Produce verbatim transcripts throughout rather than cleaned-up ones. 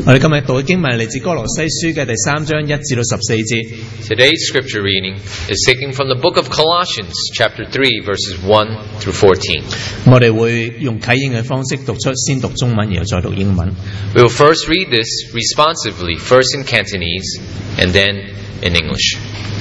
我哋今日讀嘅經文嚟自哥羅西書嘅第三章一至到十四節。 Today's scripture reading is taken from the book of Colossians, chapter three, verses one through fourteen. 我哋會用啟應嘅方式讀出，先讀中文，然後再讀英文。 We will first read this responsively, first in Cantonese and then in English.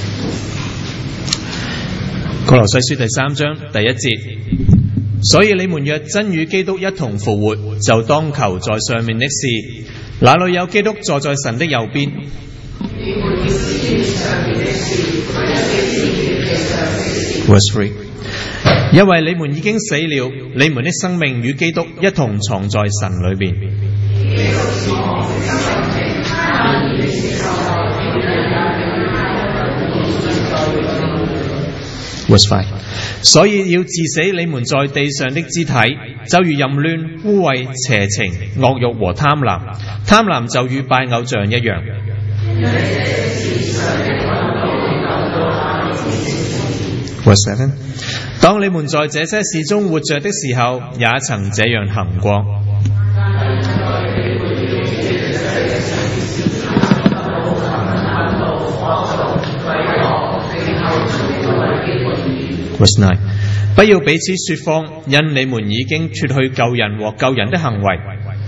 哥羅西書第三章第一節，所以你們若真與基督一同復活，就當求在上面的事，那裏有基督坐在神的右邊。Verse three， 因為你們已經死了，你們的生命與基督一同藏在神裏邊。Verse five， 所以要治死你們在地上的肢體，就如淫亂、污穢、邪情、惡慾和貪婪。貪婪就與拜偶像一樣。Verse seven， 當你們在這些事中活着的時候，也曾這樣行過。Verse nine， 不要彼此說謊，因你們已經脫去舊人和舊人的行為。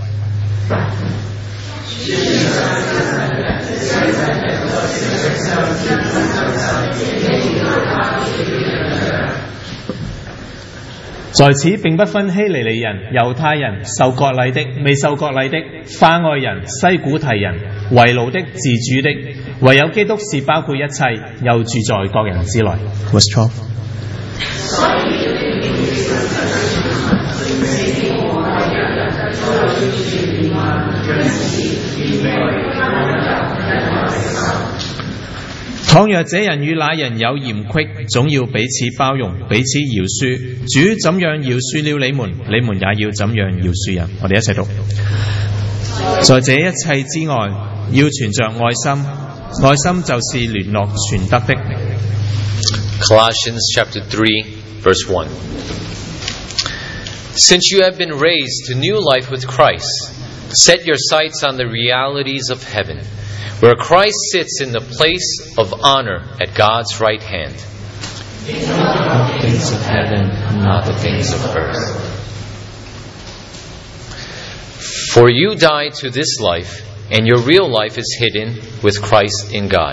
在此並不分希利尼人、猶太人、受割禮的、未受割禮的、化外人、西古提人、為奴的、自主的，唯有基督是包括一切，又住在各人之內。Verse twelve，倘若這人與那人有嫌隙，總要彼此包容，彼此饒恕。主怎樣饒恕了你們，你們也要怎樣饒恕人。我哋一齊讀。在這一切之外，要存着愛心，愛心就是聯絡全德的。 Colossians chapter three, verse one. Since you have been raised to new life with Christ, set your sights on the realities of heaven, where Christ sits in the place of honor at God's right hand. Not the things of heaven, not the things of earth. For you died to this life, and your real life is hidden with Christ in God.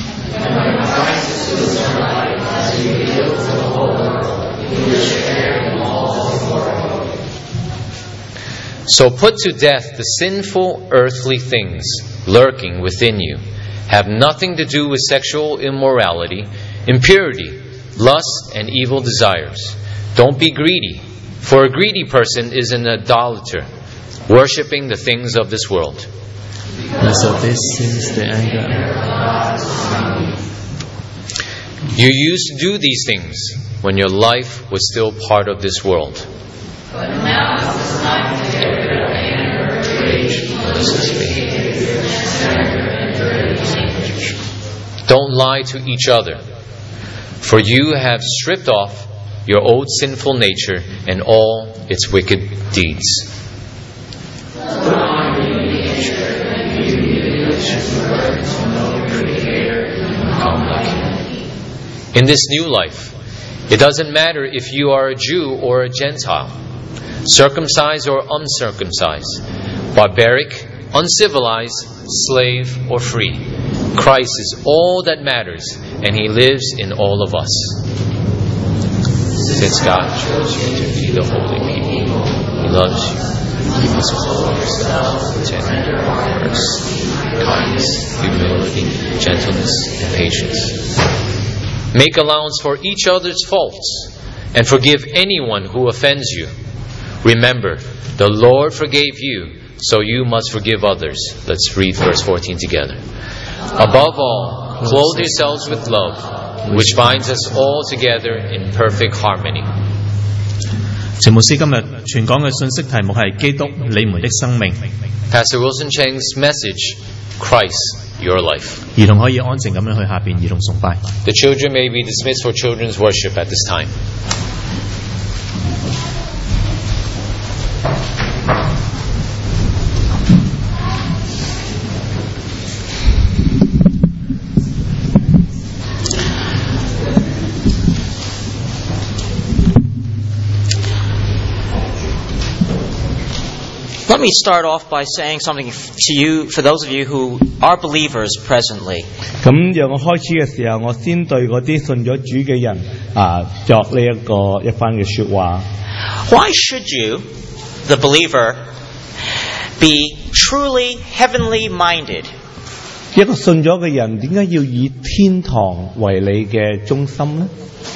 So put to death the sinful earthly things lurking within you. Have nothing to do with sexual immorality, impurity, lust, and evil desires. Don't be greedy, for a greedy person is an idolater, worshipping the things of this world. Because of this sins the anger. You used to do these things when your life was still part of this world. But now it's time to get rid of anger, rage, Don't lie to each other, for you have stripped off your old sinful nature and all its wicked deeds. In this new life, it doesn't matter if you are a Jew or a Gentile, circumcised or uncircumcised, barbaric, uncivilized, slave or free. Christ is all that matters, and He lives in all of us. Since God chose you to be the holy people, He loves you. He must clothe yourselves with tender mercy, kindness, humility, gentleness, and patience. Make allowance for each other's faults, and forgive anyone who offends you. Remember, the Lord forgave you, so you must forgive others. Let's read verse fourteen together. Above all, clothe yourselves with love, which binds us all together in perfect harmony. 陳牧師今日傳講嘅信息題目係基督你們的生命。 Pastor Wilson Cheng's message, Christ, your life. 兒童可以安靜咁樣去下邊兒童崇拜。 The children may be dismissed for children's worship at this time. Let me start off by saying something to you, for those of you who are believers presently. 咁讓我開始嘅時候，我先對嗰啲信咗主嘅人啊作呢一個一番嘅說話。 Why should you, the believer, be truly heavenly minded? 一個信咗嘅人，點解要以天堂為你嘅中心呢？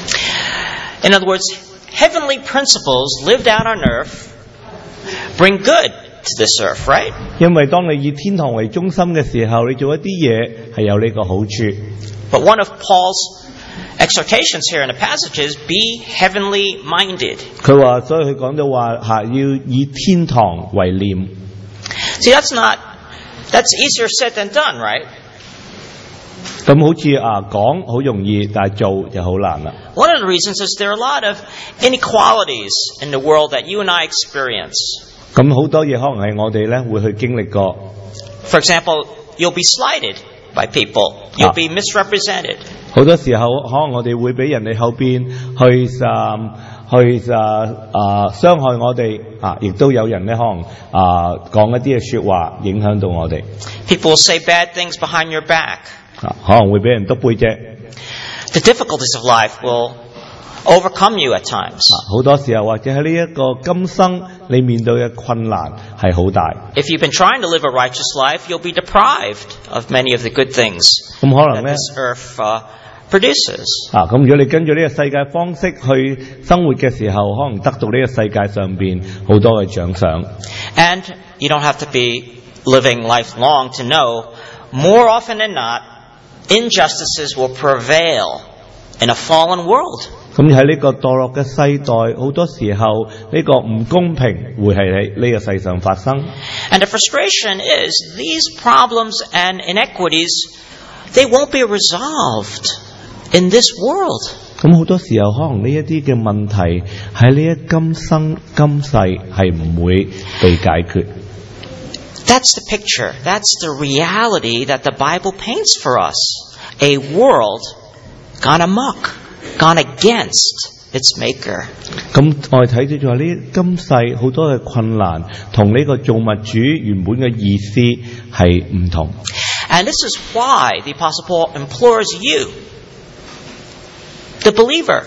In other words, heavenly principles lived out on earth bring good to this earth, right? 因為當你以天堂為中心嘅時候，你做一啲嘢係有呢個好處。 But one of Paul's exhortations here in the passage is be heavenly minded. 佢話，所以佢講到話嚇要以天堂為念。 See, that's not, that's easier said than done, right? 咁好似啊講好容易，但係做就好難啦。 One of the reasons is there are a lot of inequalities in the world that you and I experience. 咁好多嘢可能係我哋咧會去經歷過。 For example, you'll be slighted by people. You'll be misrepresented. 好多時候可能我哋會俾人哋後邊去啊去啊啊傷害我哋啊，亦都有人咧可能啊講一啲嘅說話影響到我哋。 People will say bad things behind your back. 啊，可能會俾人督背脊。 The difficulties of life will overcome you at times. 啊，好多時候或者喺呢一個今生你面對嘅困難係好大。 If you've been trying to live a righteous life, you'll be deprived of many of the good things 咁可能 that 咧 this earth uh, produces. 啊，咁如果你跟住呢個世界方式去生活嘅時候，可能得到呢個世界上邊好多嘅獎賞。 And you don't have to be living life long to know, more often than not, injustices will prevail in a fallen world. 咁喺呢個墮落嘅世代，好多時候呢個唔公平會係喺呢個世上發生。 And the frustration is these problems and inequities, they won't be resolved in this world. 咁好多時候可能呢一啲嘅問題喺呢一今生今世係唔會被解決。 That's the picture. That's the reality that the Bible paints for us. A world gone amok, gone against its maker. 咁我哋睇到就話呢今世好多嘅困難，同呢個造物主原本嘅意思係唔同。 And this is why the Apostle Paul implores you, the believer,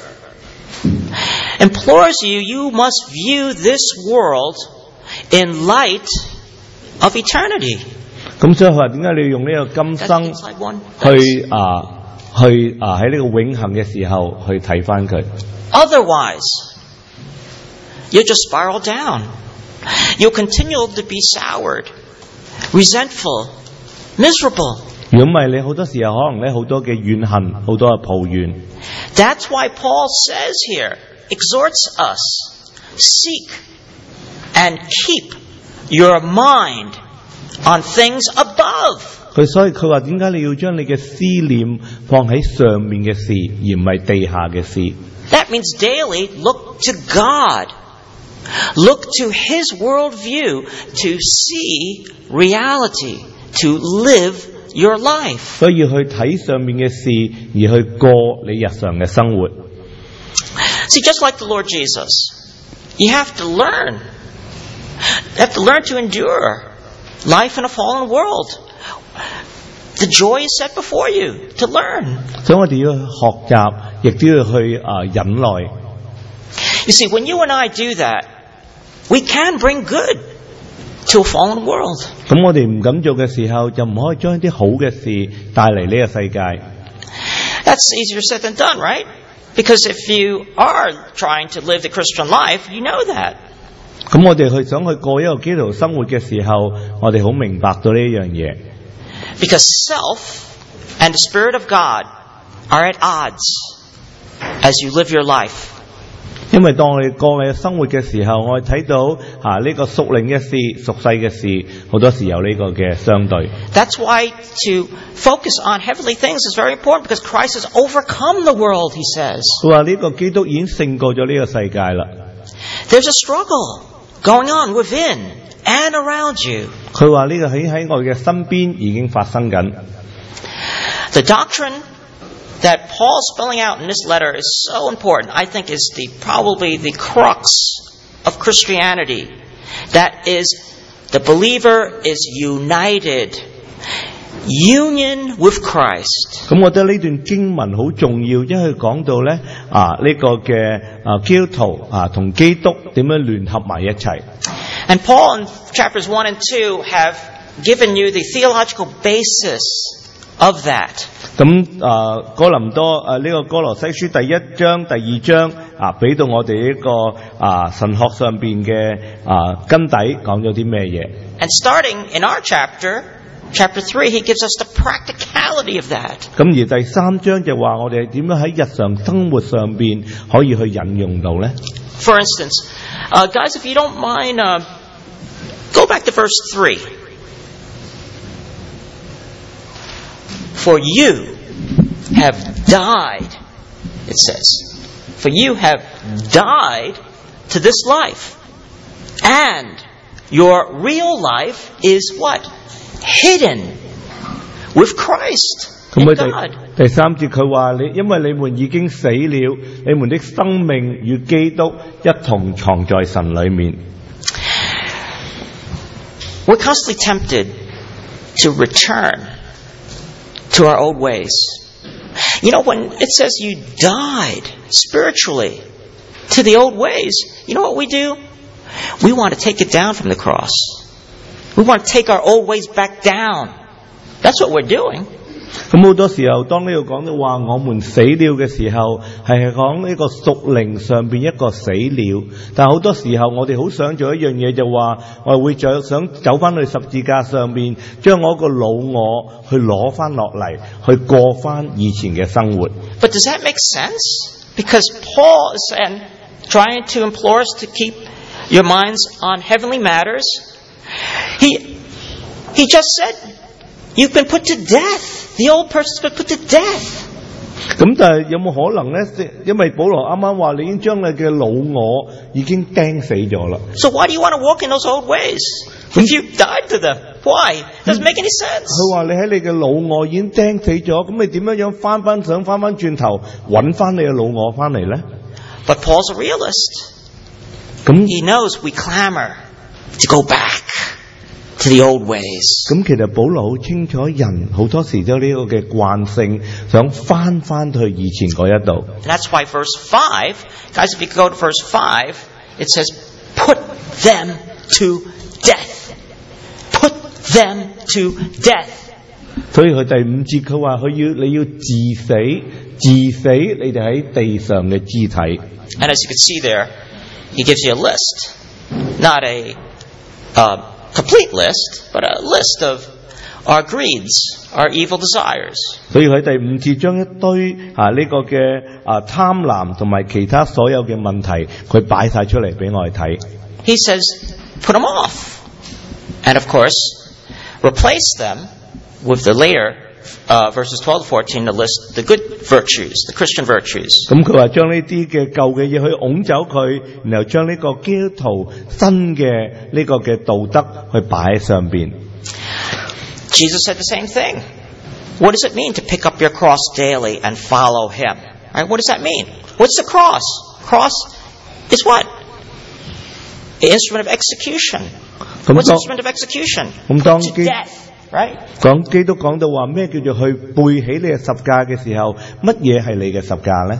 implores you, you must view this world in light of eternity. 咁所以佢話點解你要用呢個今生 That's slide one. 去啊去啊喺呢個永恆嘅時候去睇返佢？ Otherwise, you'll just spiral down. You'll continue to be soured, resentful, miserable. 如果唔係，你好多時候可能咧好多嘅怨恨，好多嘅抱怨。 That's why Paul says here, exhorts us, seek and keep your mind on things above. 佢所以佢話點解你要將你嘅思念放喺上面嘅事，而唔係地下嘅事？ That means daily look to God. Look to His worldview to see reality, to live your life. 所以要去睇上面嘅事，而去過你日常嘅生活。 See, just like the Lord Jesus, you have to learn. You have to learn to endure life in a fallen world. The joy is set before you to learn. 所以我哋要去學習，亦都要去啊忍耐。 You see, when you and I do that, we can bring good to a fallen world. 咁我哋唔敢做嘅時候，就唔可以將啲好嘅事帶嚟呢個世界。 That's easier said than done, right? Because if you are trying to live the Christian life, you know that. 咁我哋去想去過一個基督徒生活嘅時候，我哋好明白到呢一樣嘢。 Because self and the Spirit of God are at odds as you live your life. 因為當我哋過嘅生活嘅時候，我哋睇到啊呢個屬靈嘅事、屬世嘅事，好多時有呢個嘅相對。 That's why to focus on heavenly things is very important, because Christ has overcome the world, he says. 佢話呢個基督已經勝過咗呢個世界啦。 There's a struggle going on within and around you. 佢話呢個喺喺我哋嘅身邊已經發生緊。 The doctrine that Paul's spelling out in this letter is so important. I think is the probably the crux of Christianity. That is the believer is united. Union with Christ. 咁我覺得呢段經文好重要，因為佢講到咧啊呢、這個嘅啊基督徒啊同基督點樣聯合埋一齊。 And Paul in chapters one and two have given you the theological basis of that. 咁啊哥林多啊呢、這個哥羅西書第一章第二章啊俾到我哋呢個啊神學上邊嘅啊根底講咗啲咩嘢。 And starting in our chapter, chapter three, he gives us the practicality of that. 咁而第三章就話我哋點樣喺日常生活上邊可以去引用到咧。 For instance, uh, guys, if you don't mind, uh, go back to verse three. For you have died, it says. For you have died to this life. And your real life is what? Hidden with Christ in 咁 God. 第第三節佢話你，因為你們已經死了，你們的生命與基督一同藏在神裏面。 We're constantly tempted to return to our old ways. You know, when it says you died spiritually to the old ways, you know what we do? We want to take it down from the cross. We want to take our old ways back down. That's what we're doing. 咁好多時候，當呢度講到話我們死了嘅時候，係講呢個屬靈上邊一個死了。但係好多時候，我哋好想做一樣嘢，就話我哋會想想走翻去十字架上邊，將我個老我去攞翻落嚟，去過翻以前嘅生活。 But does that make sense? Because Paul is saying, trying to implore us to keep your minds on heavenly matters. He, he just said, you've been put to death. The old person's been put to death. 咁但係有冇可能咧？因為保羅啱啱話你已經將你嘅老我已經釘死咗啦。 So why do you want to walk in those old ways? If you died to them, why? Doesn't make any sense. 佢話你喺你嘅老我已經釘死咗，咁你點樣樣翻翻想翻翻轉頭揾翻你嘅老我翻嚟咧？ But Paul's a realist. 咁 He knows we clamor to go back to the old ways. 咁其實保羅好清楚，人好多時都呢個嘅慣性，想翻翻去以前嗰一度。 And that's why verse five, guys, if you go to verse five, it says, put them to death. Put them to death. 所以佢第五節佢話佢要你要治死，治死你哋喺地上嘅肢體。 And as you can see there, he gives you a list. Not a uh, complete list, but a list of our greeds, our evil desires. 所以佢第五節將一堆啊呢、這個嘅啊貪婪同埋其他所有嘅問題，佢擺晒出嚟俾我哋睇。 He says, put them off. And of course, replace them with the later uh, verses twelve to fourteen to list the good virtues, the Christian virtues. 咁佢話將呢啲嘅舊嘅嘢去拱走佢，然後將呢個基督徒新嘅呢個嘅道德去擺喺上邊。 Jesus said the same thing. What does it mean to pick up your cross daily and follow him? Right? What does that mean? What's the cross? Cross is what? The instrument of execution. What's the instrument of execution? Put to death. Right? 講基督講到話咩叫做去背起你嘅十架嘅時候，乜嘢係你嘅十架呢？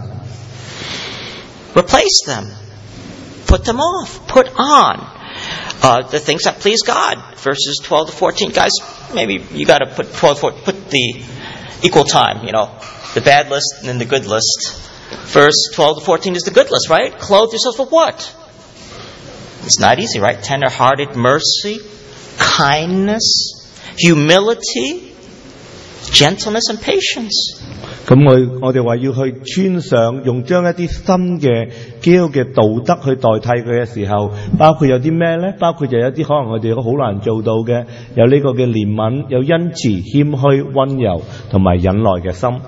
Replace them. Put them off. Put on uh, the things that please God. Verses twelve to fourteen. Guys, maybe you got to put twelve, fourteen, put the equal time, you know, the bad list and then the good list. Verse twelve to fourteen is the good list, right? Clothe yourself with what? It's not easy, right? Tender-hearted mercy, kindness, humility, gentleness, and patience. 咁我我哋話要去穿上，用將一啲新嘅基督嘅道德去代替佢嘅時候，包括有啲咩呢？包括就有啲可能我哋都好難做到嘅，有呢個嘅憐憫，有恩慈、謙虛、溫柔同埋忍耐嘅心。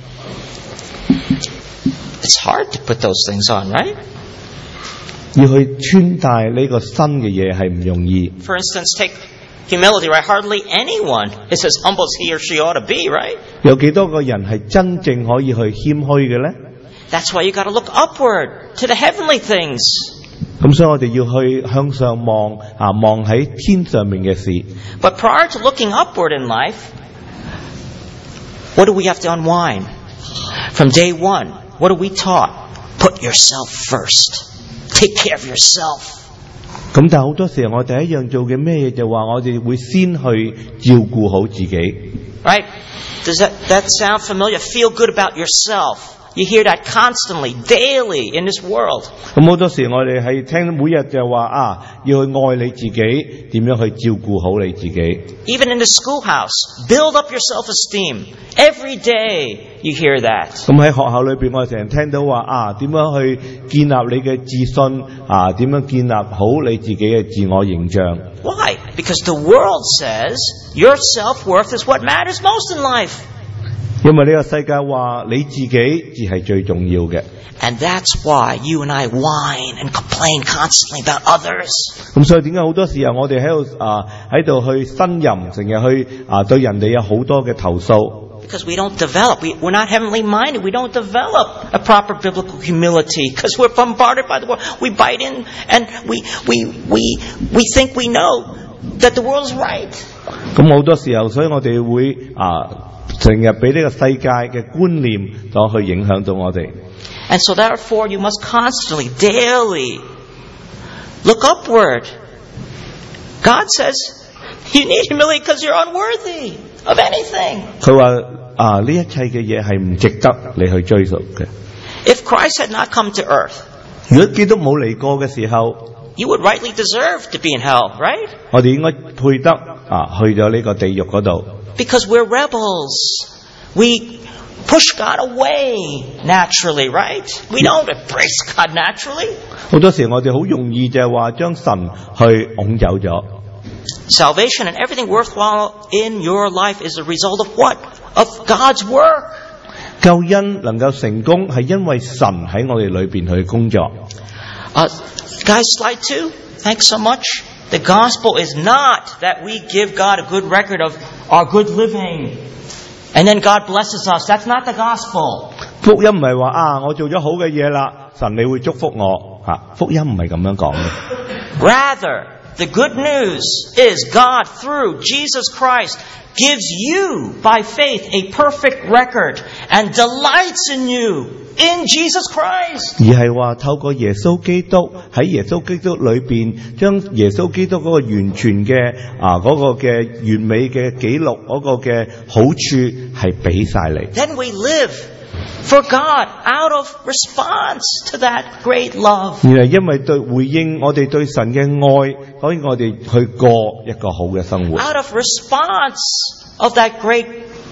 It's hard to put those things on, right? 要去穿戴呢個新嘅嘢係唔容易。 For instance, take humility, right? Hardly anyone is as humble as he or she ought to be, right? 有幾多個人係真正可以去謙虛嘅呢？ That's why you got to look upward to the heavenly things. 咁所以我哋要去向上望啊，望喺天上面嘅事。 But prior to looking upward in life, what do we have to unwind? From day one, what are we taught? Put yourself first. Take care of yourself. 咁但係好多時候我哋一樣做嘅咩嘢就話我哋會先去照顧好自己。 Right? Does that, that sound familiar? Feel good about yourself. You hear that constantly, daily in this world. 咁好多時我哋係聽每日就話啊，要去愛你自己，點樣去照顧好你自己。 Even in the schoolhouse, build up your self-esteem. Every day you hear that. 咁喺學校裏邊，我哋成日聽到話啊，點樣去建立你嘅自信啊？點樣建立好你自己嘅自我形象？ Why? Because the world says your self-worth is what matters most in life. 因為呢個世界話你自己至係最重要嘅。 And that's why you and I whine and complain constantly about others. 咁所以點解好多時候我哋喺度啊喺度去呻吟，成日去啊對人哋有好多嘅投訴？ Because we don't develop, we, we're not heavenly minded, we don't develop a proper biblical humility because we're bombarded by the world. We bite in and we, we, we, we think we know that the world is right. 咁好多時候，所以我哋會啊成日俾呢個世界嘅觀念所去影響到我哋。 And so therefore you must constantly, daily look upward. God says you need humility because you're unworthy of anything. 佢話啊呢一切嘅嘢係唔值得你去追溯嘅。 If Christ had not come to earth, 如果基督冇嚟過嘅時候， you would rightly deserve to be in hell, right? 我哋應該配得啊去咗呢個地獄嗰度。 Because we're rebels. We push God away naturally, right? We don't embrace God naturally. 好多時我哋好容易就係話將神去拱走咗。 Salvation and everything worthwhile in your life is a result of what? Of God's work. 救恩能夠成功係因為神喺我哋裏邊去工作。 Uh, guys, slide two. Thanks so much. The gospel is not that we give God a good record of our good living and then God blesses us. That's not the gospel. 福音唔係話啊，我做咗好嘅嘢啦，神你會祝福我吓、啊。福音唔係咁樣講嘅。 Rather, the good news is God, through Jesus Christ, gives you, by faith, a perfect record and delights in you in Jesus Christ. 而係話透過耶穌基督喺耶穌基督裏邊，將耶穌基督嗰個完全嘅啊嗰、嗰個嘅完美嘅記錄嗰個嘅好處係俾晒你。 Then we live for God out of response to that great love. 而係因為對回應我哋對神嘅愛，所以我哋去過一個好嘅生活。 Out of response of that great,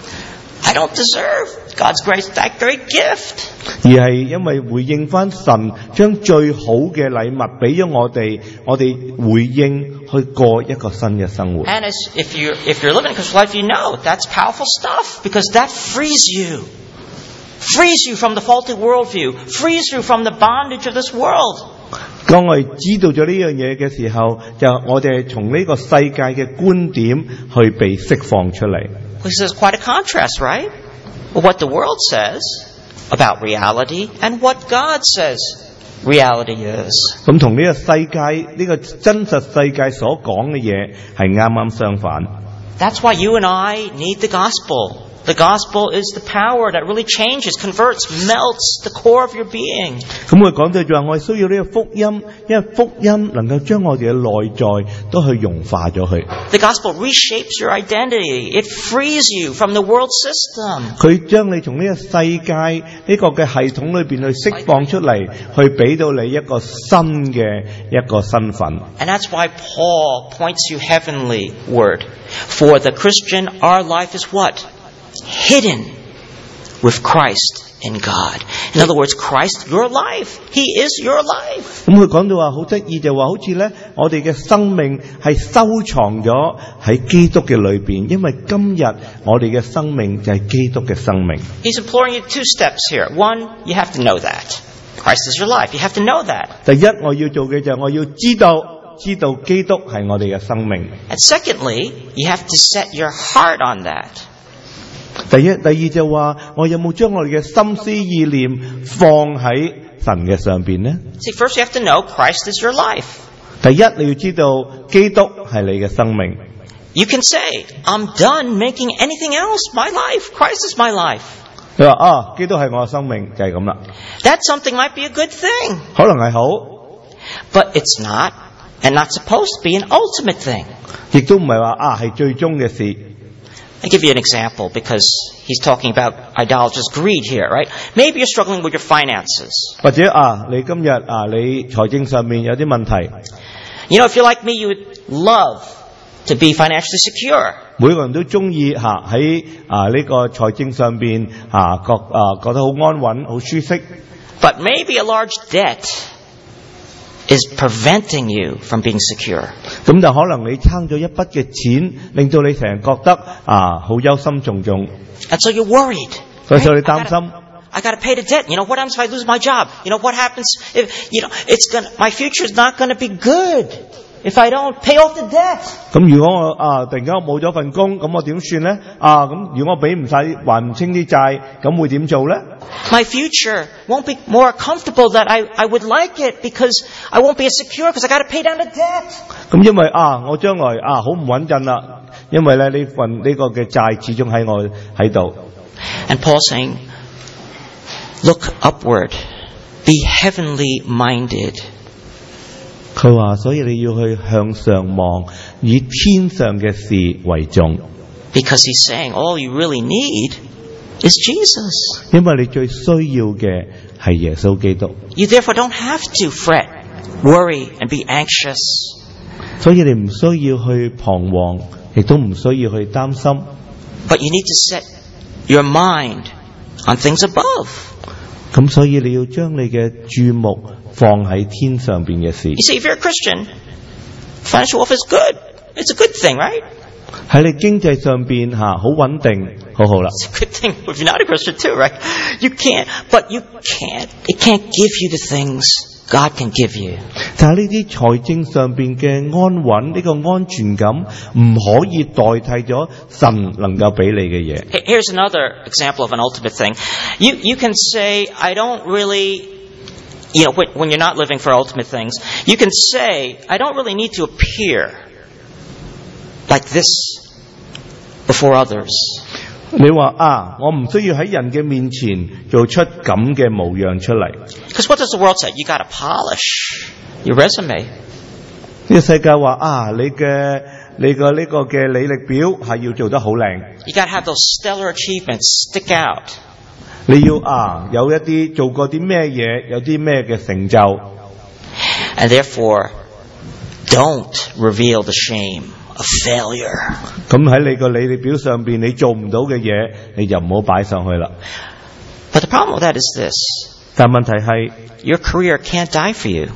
I don't deserve God's grace, that great gift. 而係因為回應翻神將最好嘅禮物俾咗我哋，我哋回應去過一個新嘅生活。 And as, if you're, if you're living a Christian life, you know that's powerful stuff because that frees you. Frees you from the faulty worldview. Frees you from the bondage of this world. 當我哋知道咗呢樣嘢嘅時候，就我哋係從呢個世界嘅觀點去被釋放出嚟。 This is quite a contrast, right? What the world says about reality and what God says reality is. 咁同呢個世界呢個真實世界所講嘅嘢係啱啱相反。 That's why you and I need the gospel. The gospel is the power that really changes, converts, melts the core of your being. 咁我講到就話我哋需要呢個福音，因為福音能夠將我哋嘅內在都去融化咗佢。 The gospel reshapes your identity. It frees you from the world system. 佢將你從呢個世界呢個嘅系統裏邊去釋放出嚟，去俾到你一個新嘅一個身份。 And that's why Paul points you heavenly word. For the Christian, our life is what? Hidden with Christ in God. In other words, Christ, your life. He is your life. 咁佢講到話好得意，就話好似咧，我哋嘅生命係收藏咗喺基督嘅裏邊，因為今日我哋嘅生命就係基督嘅生命。 He's imploring you two steps here. One, you have to know that. Christ is your life. You have to know that. 第一，我要做嘅就係我要知道，知道基督係我哋嘅生命。 And secondly, you have to set your heart on that. 第一、第二就話，我有冇將我哋嘅心思意念放喺神嘅上邊呢？ See, first you have to know Christ is your life. 第一，你要知道基督係你嘅生命。 You can say, I'm done making anything else my life. Christ is my life. 你話啊，基督係我嘅生命就係咁啦， That something might be a good thing, 可能係好， but it's not, and not supposed to be an ultimate thing. 亦都唔係話啊係最終嘅事。 I'll give you an example because he's talking about idolatrous greed here, right? Maybe you're struggling with your finances. 或者啊，你今日啊，你財政上面有啲問題， You know, if you're like me, you would love to be financially secure. 每個人都中意嚇喺啊呢個財政上邊啊覺啊覺得好安穩、好舒適。 But maybe a large debt is preventing you from being secure. 咁就可能你撐咗一筆嘅錢，令到你成日覺得啊好憂心忡忡， And so you're worried. 所以 right? 你 I 擔 gotta, 心。 I gotta pay the debt. You know, what happens if I lose my job? You know, what happens if, you know, it's gonna, my future's not gonna be good if I don't pay off the debt. 咁如果我啊突然間我冇咗份工，咁我點算呢？啊咁如果我俾唔晒還唔清啲債，咁會點做呢？ My future won't be more comfortable that I, I would like it because I won't be as secure because I gotta pay down the debt. 咁因為啊我將來啊好唔穩陣啦，因為咧呢份呢個嘅債始終喺我喺度。 And Paul's saying, look upward, be heavenly minded. 佢話：所以你要去向上望，以天上嘅事為重。 Because he's saying all you really need is Jesus. 因為你最需要嘅係耶穌基督， You therefore don't have to fret, worry, and be anxious. 所以你唔需要去彷徨，亦都唔需要去擔心。 But you need to set your mind on things above. 咁所以你要將你嘅注目放喺天上邊嘅事。 You see, if you're a Christian, financial wealth is good. It's a good thing, right? 喺你經濟上邊吓好穩定，好好啦。 It's a good thing if you're not a Christian too, right? You can't, but you can't, it can't give you the things God can give you. 但係呢啲財政上邊嘅安穩，呢、個安全感唔可以代替咗神能夠俾你嘅嘢。 Here- Here's another example of an ultimate thing. You, you can say, I don't really, you know, when, when you're not living for ultimate things, you can say, I don't really need to appear like this before others. 你話啊，我唔需要喺人嘅面前做出咁嘅模樣出嚟。 Because what does the world say? You gotta polish your resume. 呢個世界話啊，你嘅你個呢個嘅履歷表係要做得好靚， You gotta have those stellar achievements stick out. 你要啊有一啲做過啲咩嘢，有啲咩嘅成就。 And therefore, don't reveal the shame of failure. 咁喺你個履歷表上邊，你做唔到嘅嘢，你就唔好擺上去啦。 But the problem with that is this. 但問題係 Your career can't die for you.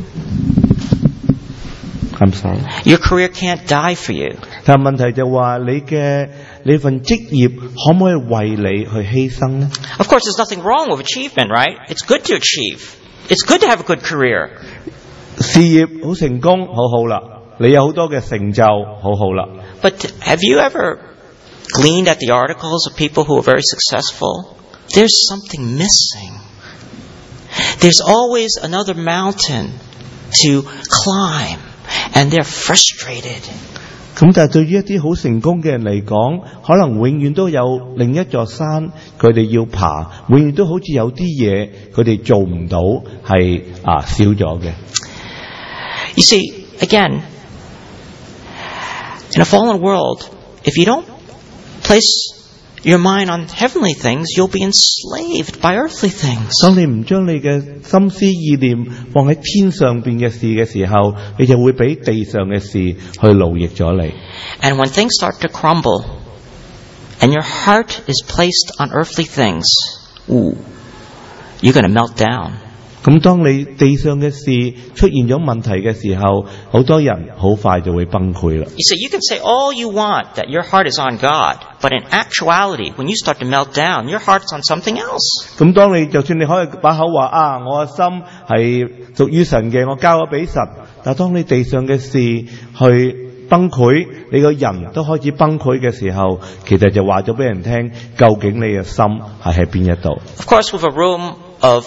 ，I'm sorry。 Your career can't die for you. 但問題就話你嘅你份職業可唔可以為你去犧牲呢？ Of course, there's nothing wrong with achievement, right? It's good to achieve. It's good to have a good career. 事業好成功，好好啦，你有好多嘅成就，好好啦。 But have you ever gleaned at the articles of people who are very successful? There's something missing. There's always another mountain to climb, and they're frustrated. 咁但係對於一啲好成功嘅人嚟講，可能永遠都有另一座山，佢哋要爬，永遠都好似有啲嘢佢哋做唔到，係啊少咗嘅。 You see, again, in a fallen world, if you don't place your mind on heavenly things, you'll be enslaved by earthly things. 當你唔將你嘅心思意念放喺天上邊嘅事嘅時候，你就會俾地上嘅事去奴役咗你。 And when things start to crumble, and your heart is placed on earthly things, ooh, you're going to melt down. 咁當你地上嘅事出現咗問題嘅時候，好多人好快就會崩潰啦。 You see, you can say all you want that your heart is on God, but in actuality, when you start to melt down, your heart's on something else. 咁當你就算你可以把口話啊，我嘅心係屬於神嘅，我交咗俾神。但係當你地上嘅事去崩潰，你個人都開始崩潰嘅時候，其實就話咗俾人聽，究竟你嘅心係喺邊一度。 Of course, with a room of uh,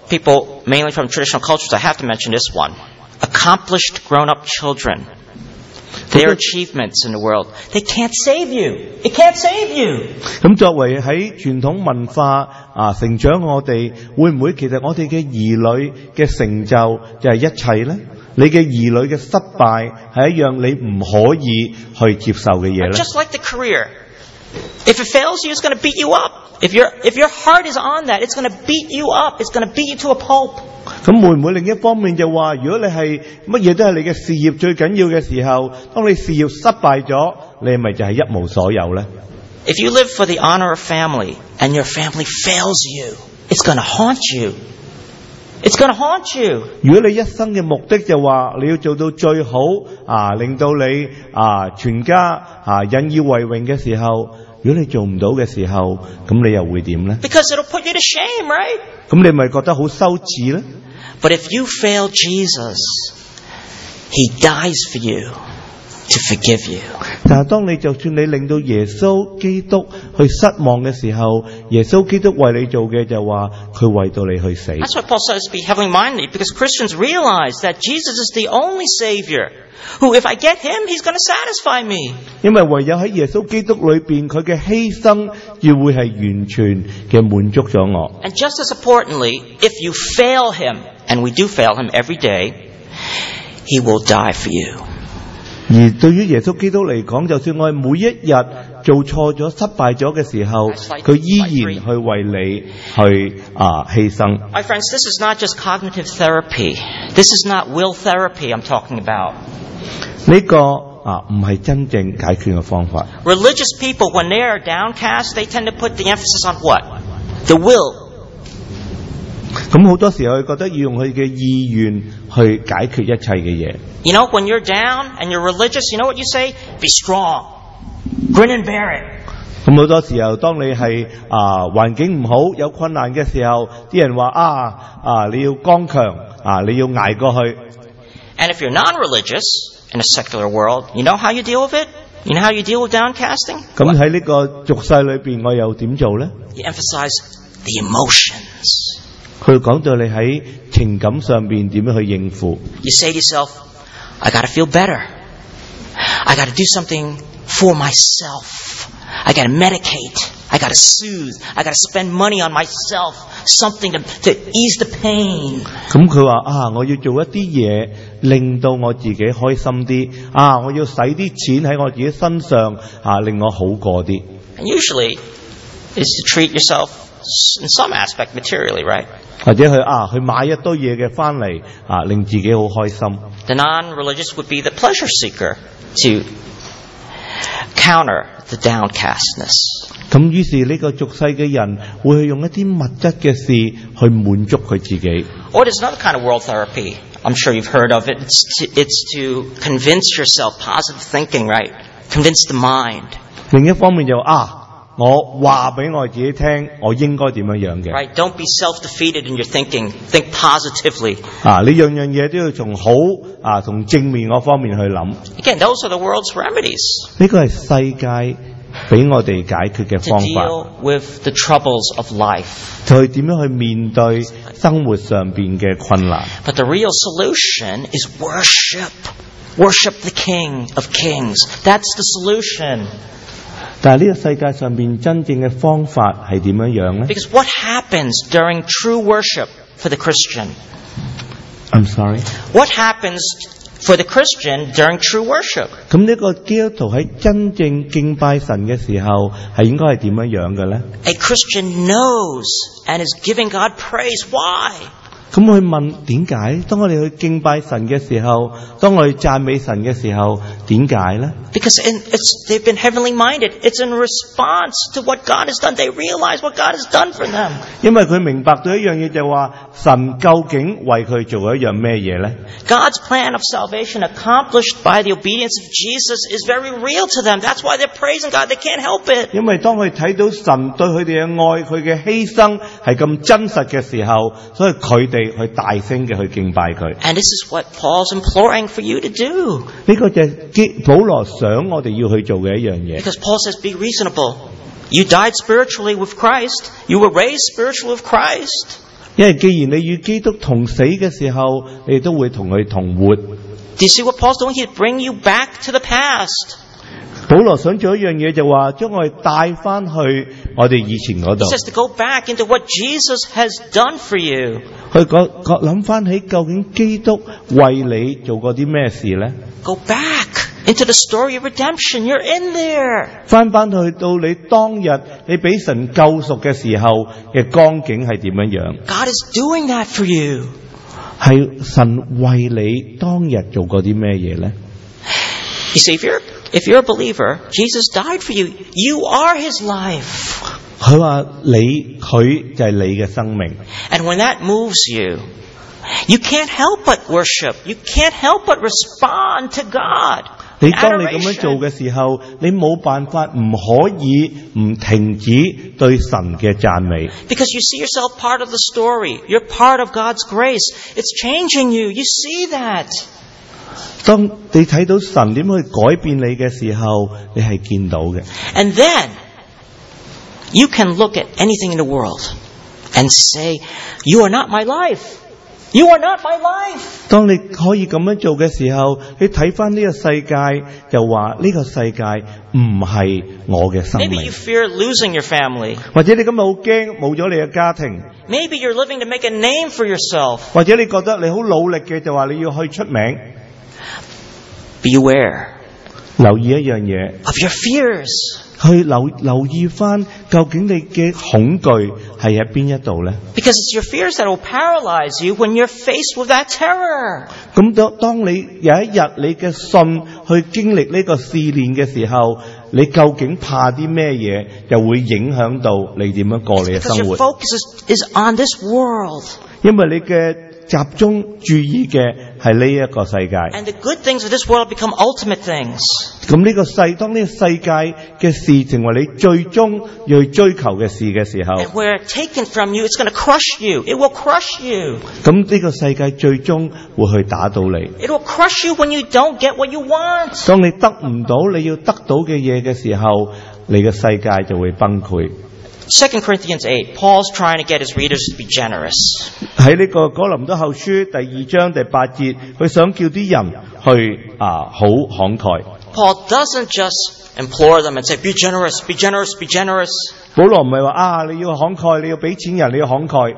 people, mainly from traditional cultures, I have to mention this one. Accomplished grown-up children. Their achievements in the world. They can't save you. It can't save you. 咁作為喺傳統文化啊成長我哋，會唔會其實我哋嘅兒女嘅成就就係一切呢？你嘅兒女嘅失敗係一樣你唔可以去接受嘅嘢呢？ Just like the career. If it fails you, it's going to beat you up. If your if your heart is on that, it's going to beat you up. It's going to beat you to a pulp. 咁會唔會另一方面就話，如果你係乜嘢都係你嘅事業最緊要嘅時候，當你事業失敗咗，你係咪就係一無所有呢？ If you live for the honor of family and your family fails you, it's going to haunt you. It's going to haunt you. 如果你一生嘅目的就話你要做到最好啊，令到你啊全家啊引以為榮嘅時候，如果你做唔到嘅時候，咁你又會點呢？ Because it'll put you to shame, right? 咁你咪覺得好羞恥呢？ But if you fail Jesus, He dies for you to forgive you. 但係當你就算你令到耶穌基督去失望嘅時候，耶穌基督為你做嘅就話佢為到你去死。 That's why Paul says to be heavenly minded, because Christians realize that Jesus is the only Savior who, if I get Him, He's going to satisfy me. 因為唯有喺耶穌基督裏邊，佢嘅犧牲要會係完全嘅滿足咗我。 And just as importantly, if you fail Him, and we do fail Him every day, He will die for you. 而對於耶穌基督嚟講，就算我哋每一日做錯咗、失敗咗嘅時候，佢依然去為你去啊犧牲。 My friends, this is not just cognitive therapy. This is not will therapy I'm talking about. 呢個啊唔係真正解決嘅方法。 Religious people, when they are downcast, they tend to put the emphasis on what? The will. 咁好多時候佢覺得要用佢嘅意願去解決一切嘅嘢。 You know, when you're down and you're religious, you know what you say? Be strong. Grin and bear it. 咁好多時候，當你係啊環境唔好、有困難嘅時候，啲人話啊啊你要剛強啊，你要捱過去。 And if you're non-religious in a secular world, you know how you deal with it? You know how you deal with downcasting? 咁喺呢個俗世裏邊，我又點做呢？ You emphasize the emotions. 佢講到你喺情感上邊點樣去應付。 You say to yourself, I got to feel better. I got to do something for myself. I got to medicate. I got to soothe. I got to spend money on myself. Something to, to ease the pain. 咁佢話啊，我要做一啲嘢，令到我自己開心啲。啊，我要使啲錢喺我自己身上啊，令我好過啲。 And usually, is to treat yourself in some aspect materially, right? 或者去啊去買一堆嘢嘅翻嚟啊，令自己好開心。 The non-religious would be the pleasure seeker to counter the downcastness. 咁於是呢個俗世嘅人會去用一啲物質嘅事去滿足佢自己。 Or there's another kind of world therapy. I'm sure you've heard of it. It's to, it's to convince yourself, positive thinking, right? Convince the mind. 另一方面就啊。我話俾我自己聽，我應該點樣樣嘅。 Right? Don't be self-defeated in your thinking. Think positively. 啊，你樣樣嘢都要從好啊，從正面嗰方面去諗。 Again, those are the world's remedies. 呢個係世界俾我哋解決嘅 To 方 deal 法， with the troubles of life. 就係點樣去面對生活上邊嘅困難。 But the real solution is worship. Worship the King of Kings. That's the solution. 但係呢個世界上邊真正嘅方法係點樣樣呢？ Because what happens during true worship for the Christian? I'm sorry。 What happens for the Christian during true worship? 咁呢個基督徒喺真正敬拜神嘅時候，係應該係點樣樣嘅呢？ A Christian knows and is giving God praise. Why? 咁去問點解？當我哋去敬拜神嘅時候，當我哋讚美神嘅時候，點解呢？ Because in, it's, they've been heavenly minded. It's in response to what God has done. They realize what God has done for them. 因為佢明白到一樣嘢就係話，神究竟為佢做咗一樣咩嘢呢？ God's plan of salvation accomplished by the obedience of Jesus is very real to them. That's why they're praising God. They can't help it. 因為當佢睇到神對佢哋嘅愛，佢嘅犧牲係咁真實嘅時候，所以佢哋去大聲嘅去敬拜佢。 And this is what Paul's imploring for you to do. 呢個就係保羅想我哋要去做嘅一樣嘢。 Because Paul says, be reasonable. You died spiritually with Christ. You were raised spiritually with Christ. 因為既然你與基督同死嘅時候，你都會同佢同活。 Do you see what Paul's doing? He's bringing you back to the past. 保羅想做一樣嘢，就話將我哋帶翻去我哋以前嗰度。 He says to go back into what Jesus has done for you. 去講講諗翻起究竟基督為你做過啲咩事呢？ Go back into the story of redemption. You're in there. 翻翻去到你當日你俾神救贖嘅時候嘅光景係點樣樣？ God is doing that for you. 係神為你當日做過啲咩嘢呢？ You see, if you're if you're a believer, Jesus died for you. You are His life. 佢話你佢就係你嘅生命。 And when that moves you, you can't help but worship. You can't help but respond to God. 你當你咁樣做嘅時候，你冇辦法唔可以唔停止對神嘅讚美。 Because you see yourself part of the story. You're part of God's grace. It's changing you. You see that. 當你睇到神點去改變你嘅時候，你係見到嘅。 And then you can look at anything in the world and say, you are not my life. You are not my life. 當你可以咁樣做嘅時候，你睇翻呢個世界，就話呢個世界唔係我嘅生 Maybe 命 you。fear losing your family. 或者你今日好驚冇咗你嘅家庭， Maybe you're living to make a name for yourself. 或者你覺得你好努力嘅，就話你要去出名。 Beware 留意一樣嘢， of your fears. 去留留意翻究竟你嘅恐懼係喺邊一度呢？ Because it's your fears that will paralyze you when you're faced with that terror. 咁當當你有一日你嘅信去經歷呢個試煉嘅時候，你究竟怕啲咩嘢，就會影響到你點樣過你嘅 Because 生 your 活。 focus is, is on this world. 因為你嘅集中注意嘅係呢一個世界。 And the good things of this world become ultimate things. 咁呢個世，當呢個世界嘅事成為你最終要去追求嘅事嘅時候， And where it's taken from you, it's going to crush you. It will crush you. 咁呢個世界最終會去打到你。 It will crush you when you don't get what you want. 當你得唔到你要得到嘅嘢嘅時候，你嘅世界就會崩潰。 Second Corinthians eight, Paul's trying to get his readers to be generous. 喺呢個哥林多後書第二章第八節，佢想叫啲人去啊好慷慨。 Paul doesn't just implore them and say, be generous, be generous, be generous. 保羅唔係話啊你要慷慨，你要俾錢人，你要慷慨。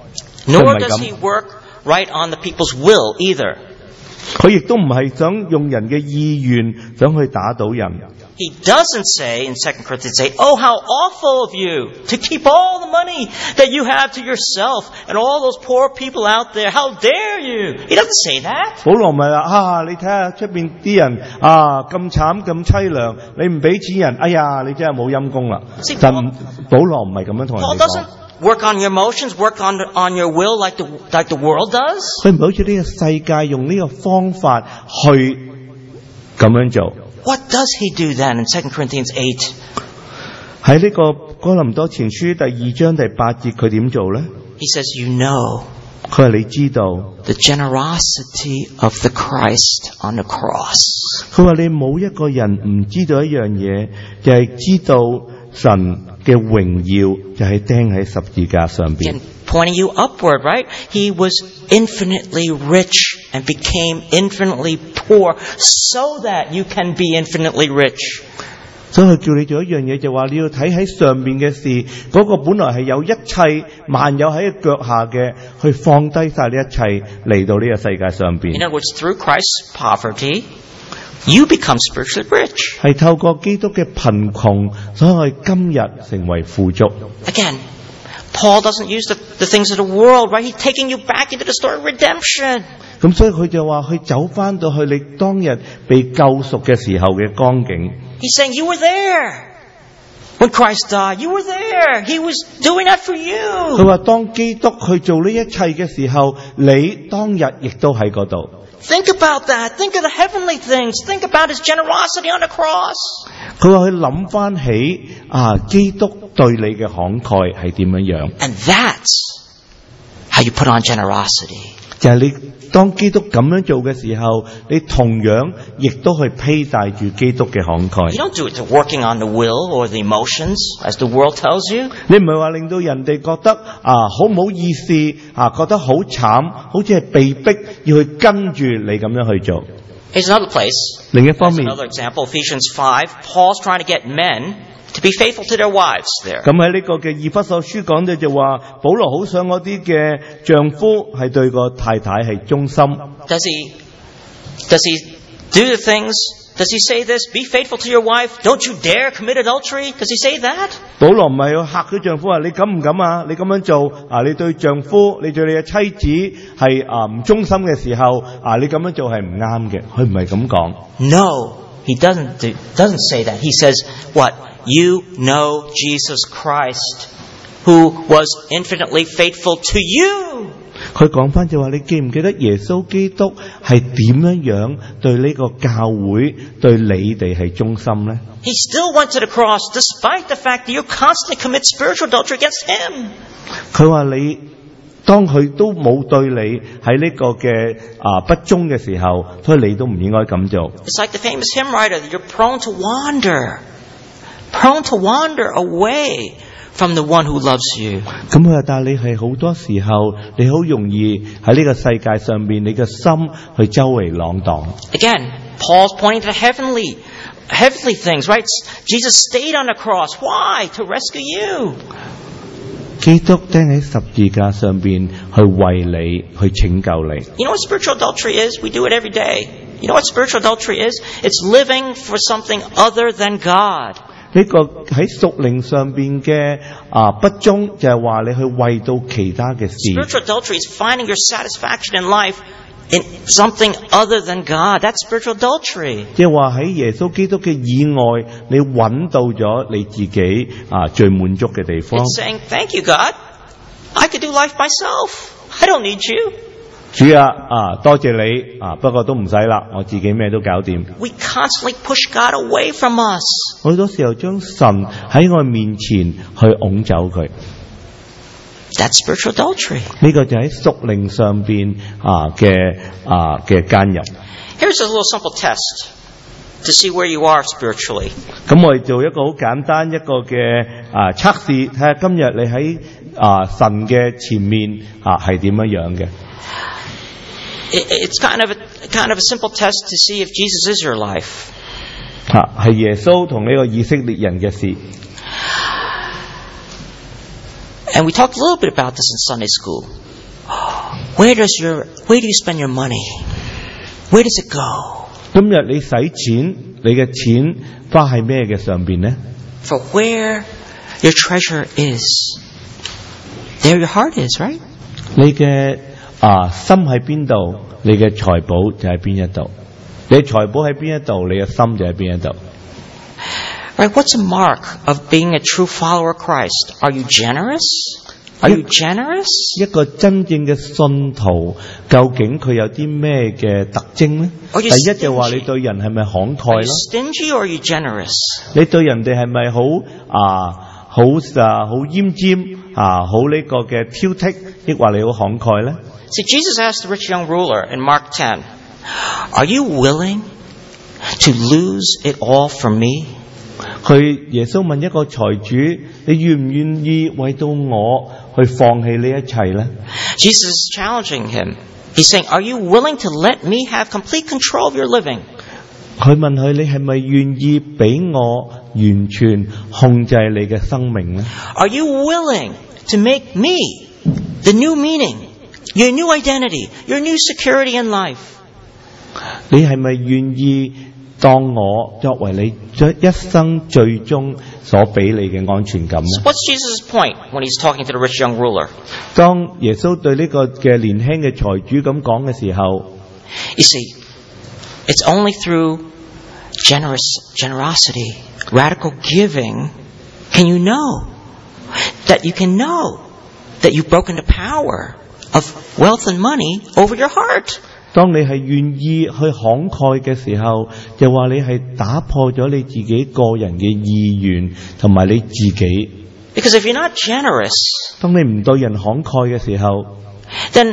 Nor 佢唔係 does 咁。 he work right on the people's will either. 佢亦都唔係想用人嘅意願想去打倒人。 He doesn't say in Second Corinthians eight, oh, how awful of you to keep all the money that you have to yourself and all those poor people out there. How dare you? He doesn't say that. 保羅唔係話啊，你睇下出邊啲人啊咁慘咁凄涼，你唔俾錢人，哎呀，你真係冇陰功啦。 See, 但 Paul- 保羅唔係咁樣同人 Paul 哋講 doesn't，work on your emotions, work on on your will like the like the world does. 佢唔係好似呢個世界用呢個方法去咁樣做。 What does he do then in Second Corinthians eight? 喺呢個哥林多前書第二章第八節，佢點做呢？ He says, you know 佢話你知道， the generosity of the Christ on the cross. 佢話你冇一個人唔知道一樣嘢，就係、是、知道神嘅榮耀就係釘喺十字架上邊。 And pointing you upward, right? He was infinitely rich and became infinitely poor so that you can be infinitely rich. 所以佢叫你做一樣嘢，就話你要睇喺上面嘅事，嗰、那個本來係有一切萬有喺佢腳下嘅，去放低晒呢一切嚟到呢個世界上邊。 In other words, through Christ's poverty, you become spiritually rich. 係透過基督嘅貧窮，所以我哋今日成為富足。 Again, Paul doesn't use the, the things of the world, right? He's taking you back into the story of redemption. 咁所以佢就話佢走翻到去你當日被救贖嘅時候嘅光景。 He's saying you were there when Christ died. You were there. He was doing that for 佢 you. 話當基督去做呢一切嘅時候，你當日亦都喺嗰度。 Think about that. Think of the heavenly things. Think about his generosity on the cross. 佢話佢諗翻起啊，基督對你嘅慷慨係點樣樣？ And that's how you put on generosity. 就係你當基督咁樣做嘅時候，你同樣亦都去披戴住基督嘅慷慨。 You don't do it to working on the will or the emotions, as the world tells you. 你唔係話令到人哋覺得啊好唔好意思啊，覺得好慘，好似係被逼要去跟住你咁樣去做。 Here's another place. 另一方 Here's 面， another example, Ephesians five. Paul's trying to get men to be faithful to their wives there. 咁喺呢個嘅以弗所書講到就話，保羅好想嗰啲嘅丈夫係對個太太係忠心。 Does he, does he do the things, does he say this? Be faithful to your wife. Don't you dare commit adultery. Does he say that? 保羅唔係要嚇佢丈夫話你敢唔敢啊？你咁樣做啊？你對丈夫，你對你嘅妻子係啊唔忠心嘅時候啊，你咁樣做係唔啱嘅。佢唔係咁講。 No, he doesn't do, doesn't say that. He says, what? You know Jesus Christ, who was infinitely faithful to you. 佢講翻就話你記唔記得耶穌基督係點樣樣對呢個教會對你哋係忠心呢？ He still went to the cross despite the fact that you constantly commit spiritual adultery against him. 佢話你當佢都冇對你喺呢個嘅啊不忠嘅時候，所以你都唔應該咁做。 It's like the famous hymn writer that you're prone to wander, prone to wander away from the one who loves you. 咁佢話，但係你係好多時候，你好容易喺呢個世界上面，你嘅心去周圍浪蕩。 Again, Paul's pointing to the heavenly, heavenly things, right? Jesus stayed on the cross. Why? To rescue you. 基督釘喺十字架上邊，去為你去拯救你。 You know what spiritual adultery is? We do it every day. You know what spiritual adultery is? It's living for something other than God. 呢個喺屬靈上邊嘅啊不忠，就係話你去為到其他嘅事。 Spiritual adultery is finding your satisfaction in life in something other than God. That's spiritual adultery. 即係話喺耶穌基督嘅以外，你揾到咗你自己啊最滿足嘅地方。 It's saying, thank you, God. I could do life myself. I don't need you. 主啊啊，多謝你啊，不過都唔使啦，我自己咩都搞掂。 We constantly push God away from us. 好多時候將神喺我面前去拱走佢， That's spiritual adultery. 呢個就喺屬靈上邊啊嘅啊嘅奸淫。 Here's a little simple test to see where you are spiritually. 咁我哋做一個好簡單一個嘅啊測試，睇下今日你喺啊神嘅前面啊係點樣樣嘅。 It- It's kind of a kind of a simple test to see if Jesus is your life. 吓係耶穌同呢個以色列人嘅事。 And we talked a little bit about this in Sunday school. Where does your where do you spend your money? Where does it go? 今日你使錢，你嘅錢花喺咩嘅上邊呢？ For where your treasure is, there your heart is, right? 你嘅啊心喺邊度，你嘅財寶就喺邊一度。你財寶喺邊一度，你嘅心就喺邊一度。 Right? What's a mark of being a true follower of Christ? Are you generous? Are you generous? 一個真正嘅信徒，究竟佢有啲咩嘅特徵呢？ Are 第 you 一就話 stingy? 你對人係咪慷 Are 慨 you 咯？ stingy or are you generous? 你對人哋係咪好啊好啊好奄尖啊好呢個嘅挑剔，抑或你好慷慨呢？ See, Jesus asked the rich young ruler in Mark ten, are you willing to lose it all for me? 佢耶穌問一個財主：你願唔願意為到我去放棄呢一切呢？ Jesus is challenging him. He's saying, are you willing to let me have complete control of your living? 佢問佢：你係咪願意俾我完全控制你嘅生命呢？ Are you willing to make me the new meaning, your new identity, your new security in life? 你係咪願意當我作為你一生最終所俾你嘅安全感呢？ What's Jesus' point when he's talking to the rich young ruler? 當耶穌對呢個嘅年輕嘅財主咁講嘅時候， You see, it's only through generous generosity, radical giving, can you know that you can know that you've broken the power of wealth and money over your heart. 當你係願意去慷慨嘅時候，就話你係打破咗你自己個人嘅意願同埋你自己。 Because if you're not generous, 當你唔對人慷慨嘅時候， then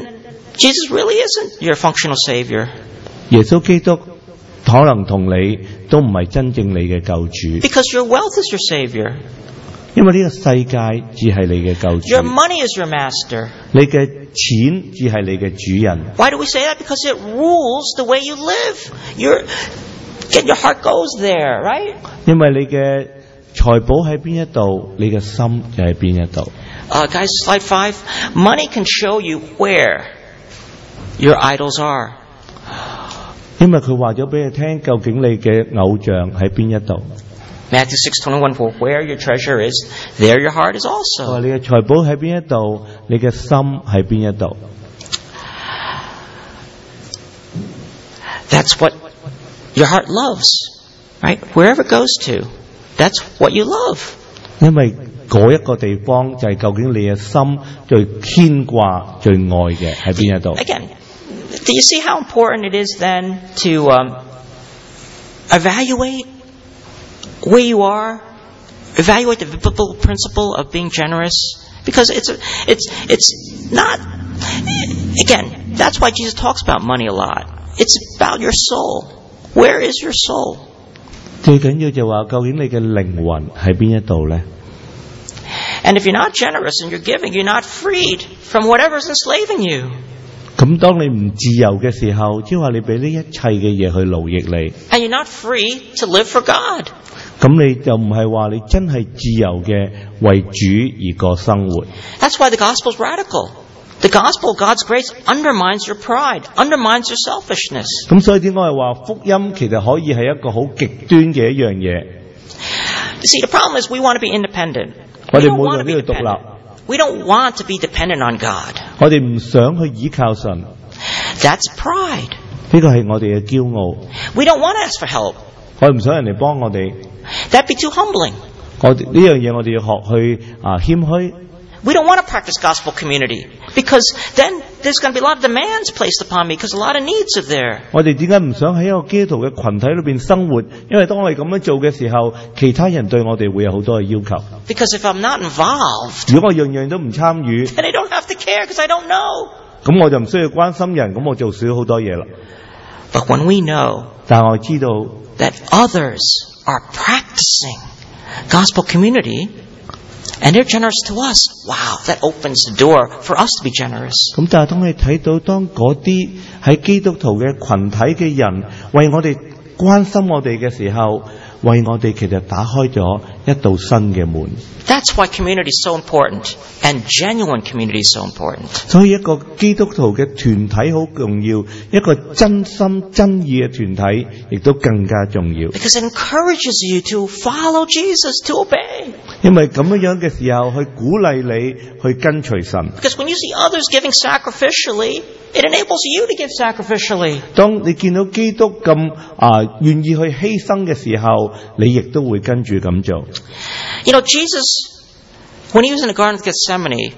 Jesus really isn't your functional Savior. 耶穌基督可能同你都唔係真正你嘅救主， Because your wealth is your Savior. 因為呢個世界只係你嘅救 Your 主， money is your master. 你嘅錢只係你嘅主人。 Why do we say that? Because it rules the way you live. Your, again, your heart goes there, right? 因為你嘅財寶喺邊一度，你嘅心就喺邊一度。 Uh, guys, slide five. Money can show you where your idols are. 因為佢話咗俾你聽，究竟你嘅偶像喺邊一度。 Matthew six twenty-one, for where your treasure is, there your heart is 佢話 also. 你嘅財寶喺邊一度，你嘅心喺邊一度。 That's what your heart loves, right? Wherever it goes to, that's what you love. 因為嗰一個地方就係究竟你嘅心最牽掛、最愛嘅喺邊一度。 Again, do you see how important it is then to um, evaluate where you are, evaluate the biblical principle of being generous? Because it's it's it's not. Again, that's why Jesus talks about money a lot. It's about your soul. Where is your soul? 最緊要就話，究竟你嘅靈魂喺邊一度呢？ And if you're not generous in your giving, you're not freed from whatever's enslaving you. 咁當你唔自由嘅時候，即係話你俾呢一切嘅嘢去奴役你， And you're not free to live for God. 咁你就唔係話你真係自由嘅為主而過生活。 That's why the gospel's radical. The gospel of God's grace undermines your pride, undermines your selfishness. 咁所以點解係話福音其實可以係一個好極端嘅一樣嘢？ You see, the problem is we want to be independent. 我 We 哋 don't 每 want 個 to 人 be 都要獨 dependent. 立， We don't want to be dependent on God. 我哋唔想去依靠神，呢 That's pride. 個係我哋嘅驕傲。 We don't want to ask for help. 我哋唔想人哋幫我哋， That'd be too humbling. 我哋呢樣嘢我哋要學去啊謙虛。 We don't want to practice gospel community because then there's going to be a lot of demands placed upon me because a lot of needs are there. 我哋點解唔想喺一個基督徒嘅群體裏邊生活？因為當我哋咁樣做嘅時候，其他人對我哋會有好多嘅要求。 Because if I'm not involved, 如果我樣樣都唔參與， then I don't have to care because I don't know. 咁我就唔需要關心人，咁我做少好多嘢啦。 But when we know 但係我知道， that others are practicing gospel community and they're generous to us, wow, that opens the door for us to be generous. 咁但係當你睇到當嗰啲喺基督徒嘅群體嘅人為我哋關心我哋嘅時候，為我哋其實打開咗一道新嘅門。 That's why community is so important and genuine community is so important. 所以一個基督徒嘅團體好重要，一個真心真意嘅團體亦都更加重要。 Because it encourages you to follow Jesus, to obey. 因為咁樣樣嘅時候，去鼓勵你去跟隨神。 Because when you see others giving sacrificially, it enables you to give sacrificially. 當你見到基督咁啊願意去犧牲嘅時候，你亦都會跟住咁做。 You know, Jesus, when he was in the Garden of Gethsemane,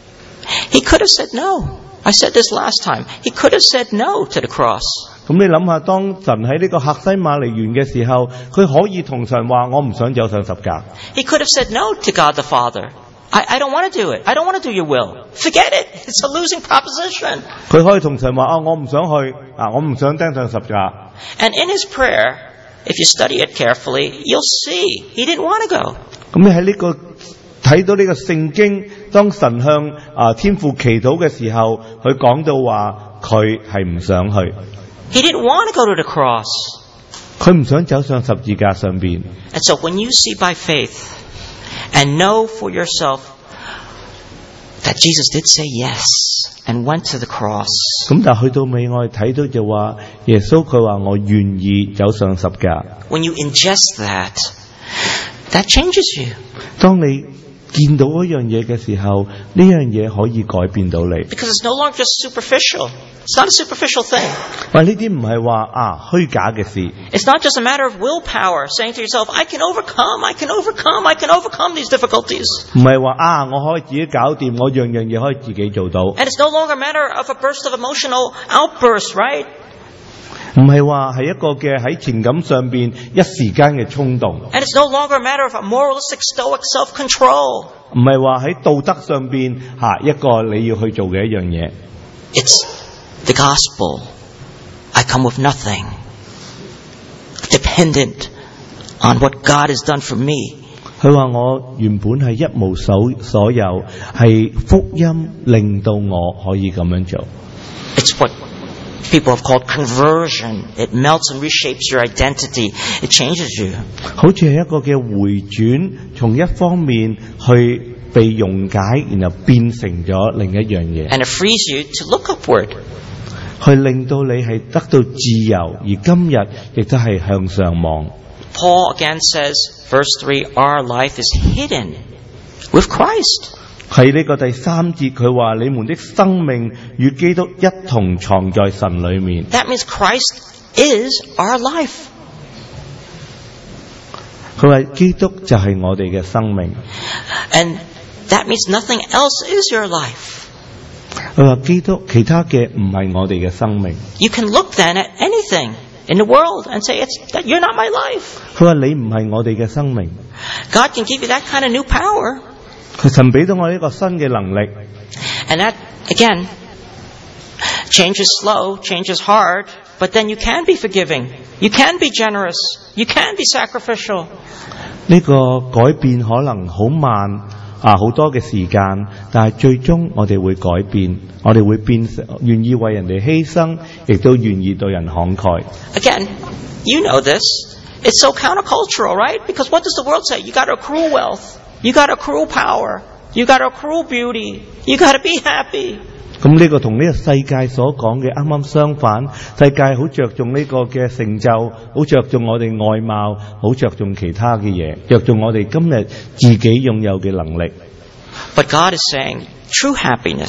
he could have said no. I said this last time. He could have said no to the cross. 咁你諗下，當神喺呢個客西馬尼園嘅時候，佢可以同神話：我唔想走上十架。 He could have said no to God the Father. I, I don't want to do it. I don't want to do your will. Forget it. It's a losing proposition. 佢可以同神話：啊，我唔想去，啊，我唔想釘上十架。 And in his prayer, if you study it carefully, you'll see he didn't want to go. 咁你喺呢個睇到呢個聖經，當神向啊天父祈禱嘅時候，佢講到話佢係唔想去， He didn't want to go to the cross. 佢唔想走上十字架上邊。 And so when you see by faith and know for yourself that Jesus did say yes and went to the cross, 咁但係去到尾我哋睇到就話耶穌佢話我願意走上十架。 when you ingest that, that changes you. 當你見到嗰樣嘢嘅時候，呢樣嘢可以改變到你。 Because it's no longer just superficial. It's not a superficial thing. 喂，呢啲唔係話啊虛假嘅事， It's not just a matter of willpower, saying to yourself, I can overcome, I can overcome, I can overcome these difficulties. 唔係話啊我可以自己搞掂，我樣樣嘢可以自己做到。 And it's no longer a matter of a burst of emotional outburst, right? 唔係話係一個嘅喺情感上邊一時間嘅衝動， And it's no longer a matter of a moralistic, stoic self-control. 唔係話喺道德上邊吓一個你要去做嘅一樣嘢， It's the gospel, I come with nothing, dependent on what God has done for me. 佢話我原本係一無所所有，係福音令到我可以咁樣做。 It's what people have called conversion. It melts and reshapes your identity. It changes you. 好似係一個嘅回轉，從一方面去被溶解，然後變成咗另一樣嘢， And it frees you to look upward. 去令到你係得到自由，而今日亦都係向上望。 Paul again says, verse three, our life is hidden with Christ. 喺呢個第三節，佢話你們的生命與基督一同藏在神裏面。 That means Christ is our life. 佢話基督就係我哋嘅生命。 And that means nothing else is your life. 佢話基督其他嘅唔係我哋嘅生命。 You can look then at anything in the world and say, it's, that you're not my life. 佢話你唔係我哋嘅生命。 God can give you that kind of new power. 佢神俾到我一個新嘅能力。 And that, again, change is slow, change is hard, but then you can be forgiving. You can be generous. You can be sacrificial. 呢個改變可能好慢啊，好多嘅時間，但係最終我哋會改變，我哋會變成願意為人哋犧牲，亦都願意對人慷慨。 Again, you know this. It's so countercultural, right? Because what does the world say? You got to accrue wealth. You got to accrue power. You got to accrue beauty. You got to be happy. 咁呢個同呢個世界所講嘅啱啱相反，世界好着重呢個嘅成就，好着重我哋外貌，好着重其他嘅嘢，着重我哋今日自己擁有嘅能力。 But God is saying true happiness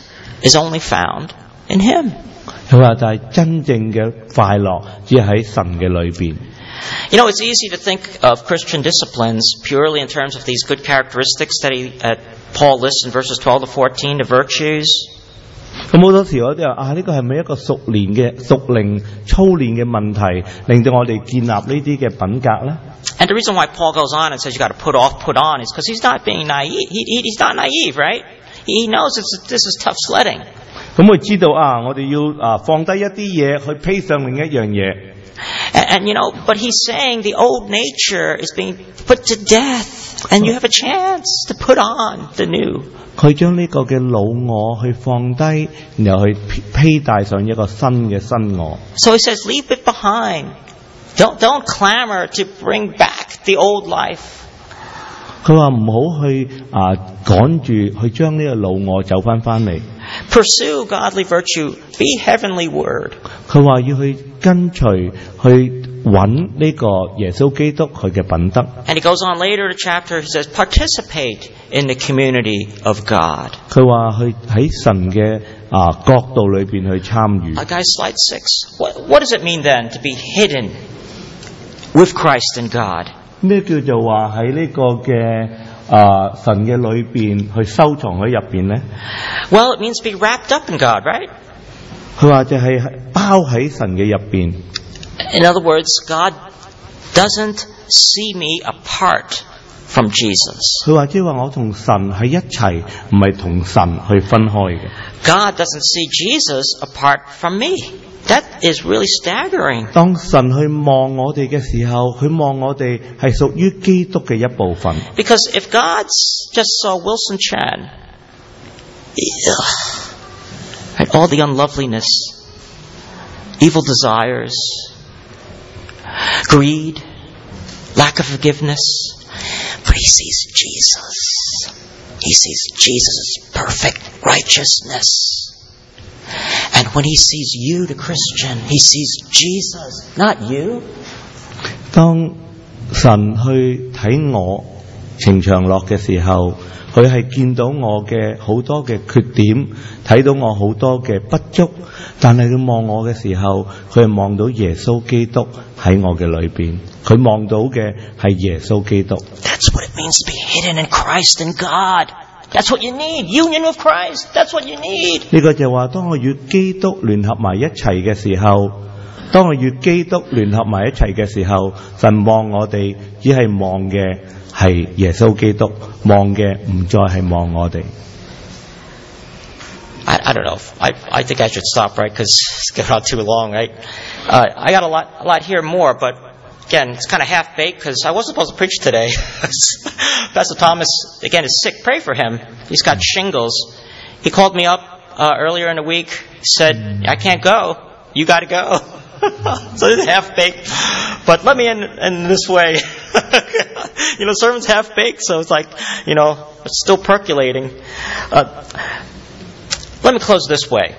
is only found in Him. 佢話但係真正嘅快樂只係喺神嘅裏邊。 You know, it's easy to think of Christian disciplines purely in terms of these good characteristics that he, uh, Paul lists in verses twelve to fourteen, the virtues. 咁好多時我哋話啊，呢個係咪一個屬靈嘅屬靈操練嘅問題，令到我哋建立呢啲嘅品格咧？ And the reason why Paul goes on and says you got to put off, put on is because he's not being naive. He, he, he's not naive, right? He knows it's, this is tough sledding. 咁佢知道啊，我哋要啊放低一啲嘢去披上另一樣嘢。 And, and you know, but he's saying the old nature is being put to death, and you have a chance to put on the new. 佢將呢個嘅老我去放低，然後去披戴上一個新嘅新我。 So he says, leave it behind. Don't don't clamor to bring back the old life. 佢話唔好去啊趕住去將呢個老我走翻翻嚟。 Pursue godly virtue. Be heavenly word. 佢話要去跟隨去揾呢個耶穌基督佢嘅品德。 And he goes on later in the chapter. He says, participate in the community of God. 佢話去喺神嘅啊角度裏邊去參與。 Uh, guys, slide six. What, what does it mean then to be hidden with Christ and God? 咩叫做話喺呢個嘅啊神嘅裏邊去收藏喺入邊咧？ Well, it means to be wrapped up in God, right? 佢話就係包喺神嘅入邊。 In other words, God doesn't see me apart from Jesus. 佢話即係話我同神喺一齊，唔係同神去分開嘅。 God doesn't see Jesus apart from me. That is really staggering. 當神去望我哋嘅時候，佢望我哋係屬於基督嘅一部分。 Because if God just saw Wilson Chan, right, all the unloveliness, evil desires, greed, lack of forgiveness, but he sees Jesus. He sees Jesus' perfect righteousness. And when he sees you, the Christian, he sees Jesus, not you. 當神去睇我程長樂嘅時候，佢係見到我嘅好多嘅缺點，睇到我好多嘅不足，但係佢望我嘅時候，佢係望到耶穌基督喺我嘅裏邊，佢望到嘅係耶穌基督。 That's what it means to be hidden in Christ and God. That's what you need. Union with Christ. That's what you need. 呢個就話，當我與基督聯合埋一齊嘅時候，當我與基督聯合埋一齊嘅時候，神望我哋只係望嘅係耶穌基督，望嘅唔再係望我哋。 I, I don't know. I I think I should stop, right? Because it's going on too long, right? Uh, I got a lot a lot here more, but again, it's kind of half baked because I wasn't supposed to preach today. Pastor Thomas again is sick. Pray for him. He's got shingles. He called me up uh, earlier in the week. He said, "I can't go. You got to go." So it's half baked. But let me end in this way. You know, sermon's half baked, so it's like, you know, it's still percolating. Uh, let me close this way.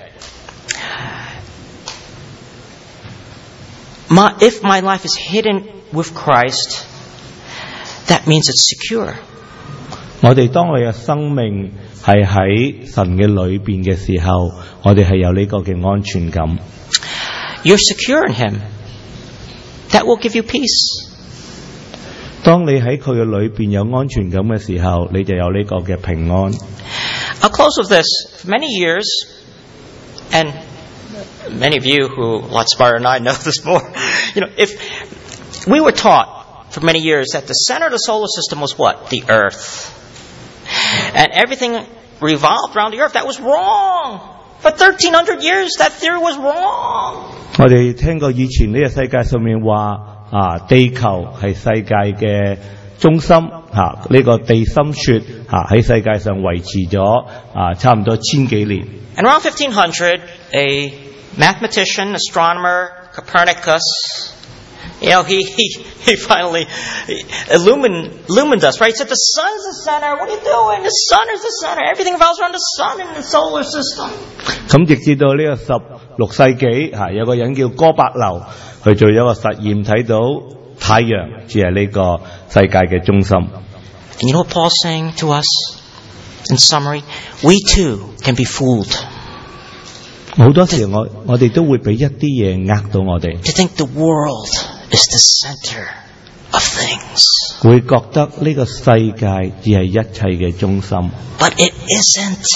My, if my life is hidden with Christ, that means it's secure. 我哋當我哋嘅生命係喺神嘅裏邊嘅時候，我哋係有呢個嘅安全感。 You're secure in Him. That will give you peace. 當你喺佢嘅裏邊有安全感嘅時候，你就有呢個嘅平安。 I'll close with this. For many years, and many of you who a lot smarter than I know this more. You know, if we were taught for many years that the center of the solar system was what? The Earth. And everything revolved around the Earth. That was wrong. For thirteen hundred years, that theory was wrong. 我哋聽過以前呢個世界上面話啊，地球係世界嘅中心嚇，呢、這個地心說嚇喺世界上維持咗啊差唔多千幾年。 And around fifteen hundred, a mathematician, astronomer, Copernicus, you know, he he, he finally illumined, illumined us, right? He said, the sun's the center. What are you doing? The sun is the center. Everything revolves around the sun in the solar system. 咁直至到呢個十六世紀嚇，有個人叫哥白流去做咗一個實驗，睇到太陽只係呢個世界嘅中心。 And you know what Paul's saying to us? In summary, we too can be fooled. 好多時我我哋都會俾一啲嘢呃到我哋。 To think the world is the center of things. 會覺得呢個世界只係一切嘅中心。 But it isn't.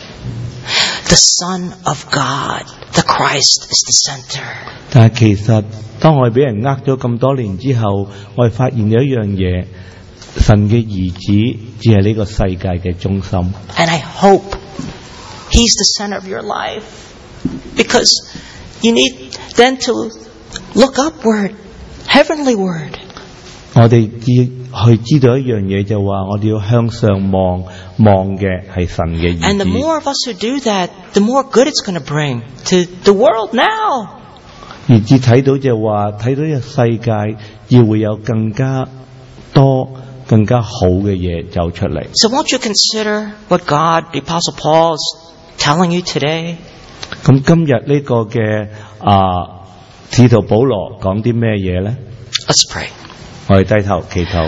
The Son of God, the Christ, is the center. 但係其實當我哋俾人呃咗咁多年之後，我哋發現有一樣嘢，神嘅兒子只係呢個世界嘅中心。 And I hope He's the center of your life. Because you need then to look upward, heavenlyward. 我哋要去知道一樣嘢，就話我哋要向上望，望嘅係神嘅兒子。 And the more of us who do that, the more good it's going to bring to the world now. 而至睇到就話睇到呢個世界要會有更加多、更加好嘅嘢走出嚟。 So won't you consider what God, the Apostle Paul, is telling you today? 咁今日呢個嘅啊，使徒保羅講啲咩嘢咧？ Let's pray. 我哋低頭祈禱。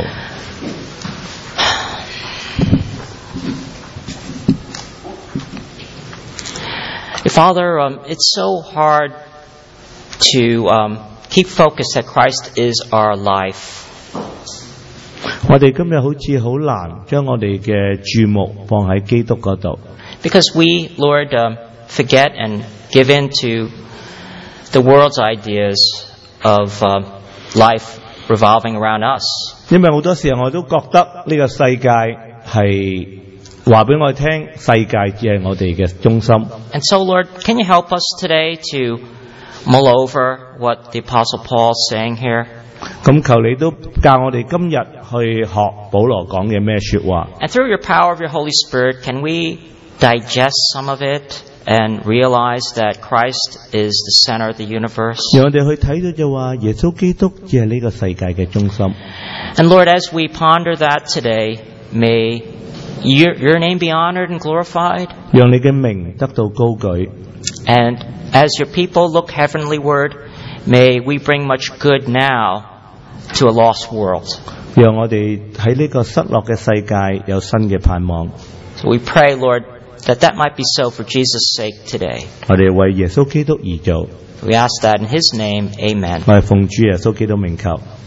Father, um, it's so hard to um, keep focused that Christ is our life. 我哋今日好似好難將我哋嘅注目放喺基督嗰度。 Because we, Lord, um, forget and give in to the world's ideas of uh, life revolving around us. 因為好多時候我都覺得呢個世界係話俾我聽，世界只係我哋嘅中心。 And so, Lord, can you help us today to mull over what the Apostle Paul is saying here? 咁求你都教我哋今日去學保羅講嘅咩說話。 And through your power of your Holy Spirit, can we digest some of it and realize that Christ is the center of the universe? 讓我哋去睇到就話耶穌基督只係呢個世界嘅中心。 And Lord, as we ponder that today, may your, your name be honored and glorified. 讓你嘅名得到高舉。 And as your people look heavenlyward, may we bring much good now to a lost world. 讓我哋喺呢個失落嘅世界有新嘅盼望。 So we pray, Lord, that that might be so for Jesus' sake today. 我哋為耶穌基督而做。 We ask that in His name, amen. 我哋奉主耶穌基督名求。